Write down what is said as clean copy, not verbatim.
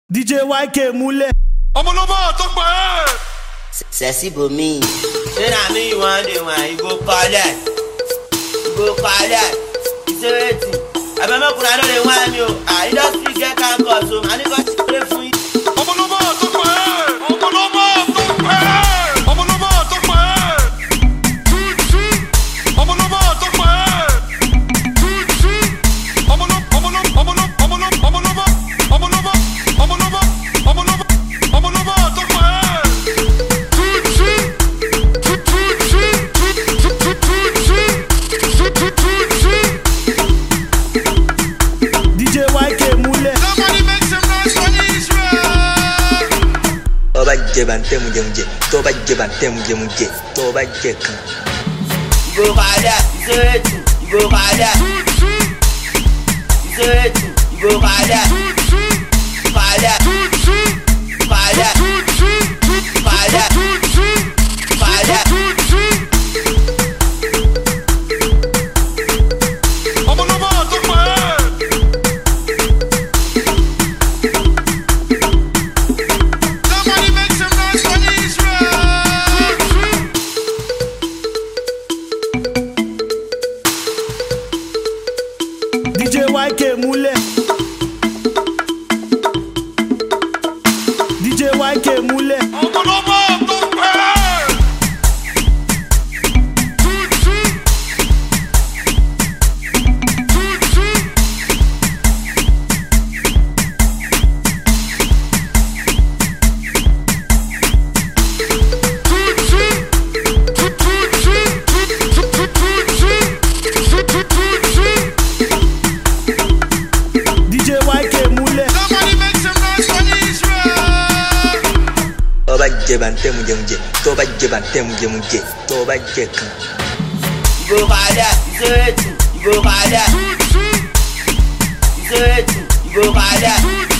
DJ YK múlẹ̀. ọmọ ló bá tó gbà ẹ́. Sexy bomi. Say na me you wan dey wan, you go collect. Ìṣèwétì. Àbẹ̀mọ́kùnrin àdó lè wá mi o. Industry get campus o, màá ní kọ́ ti pé fún yín. ọmọ ló bá tó gbà ẹ́. ọmọ ló bá tó gbà ẹ́. ọmọ ló bá tó gbà ẹ́. ọmọ ló bá tó gbà ẹ́. Jẹ bàntẹ́ mu jẹ tó bá jẹ bàntẹ́ mu jẹ tó bá jẹ kan. Ìgò padà ìṣèwétì ìgò padà ìṣèwétì ìgò padà padà padà padà padà. ọmọ ló bá tó gbà ẹ́. DJ YK múlẹ̀. DJ YK múlẹ̀. ọmọ ló bá tó gbà ẹ́. Jẹ bàntẹ́ mu jẹ tó bá jẹ bàntẹ́ mu jẹ tó bá jẹ kan. Ìgò padà ìṣèwétì ìgò padà ìṣèwétì ìgò padà.